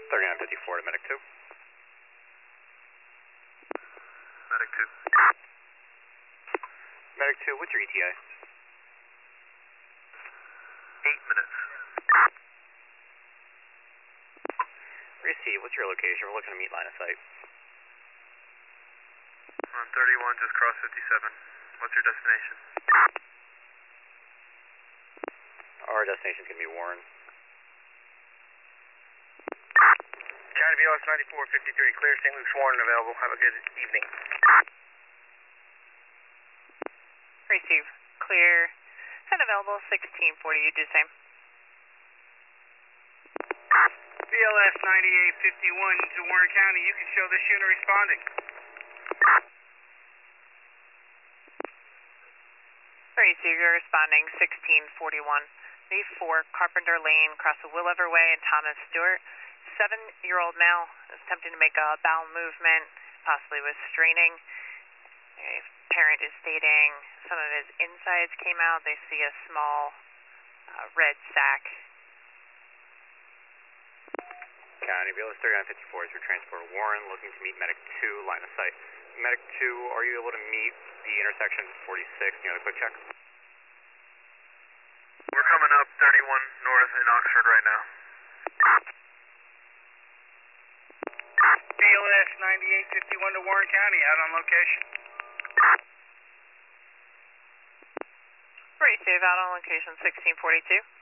3954 to Medic 2. Medic 2. Medic 2, what's your ETA? 8 minutes. Receive, what's your location? We're looking to meet line of sight. On 31, just cross 57. What's your destination? Our destination's going to be Warren. County BLS 9453, clear, St. Luke's Warren available. Have a good evening. Receive, clear and available 1640, you do the same. BLS 9851 to Warren County, you can show this unit responding. Receive, you're responding 1641. V4 Carpenter Lane, across the Willever Way and Thomas Stewart. 7-year-old male is attempting to make a bowel movement, possibly with straining. A parent is stating some of his insides came out. They see a small red sac. County BLS 3954 through transport Warren, looking to meet Medic 2, line of sight. Medic 2, are you able to meet the intersection 46? You know, a quick check. We're coming up 31 north in Oxford right now. BLS 9851 to Warren County, out on location. Receive, out on location 1642.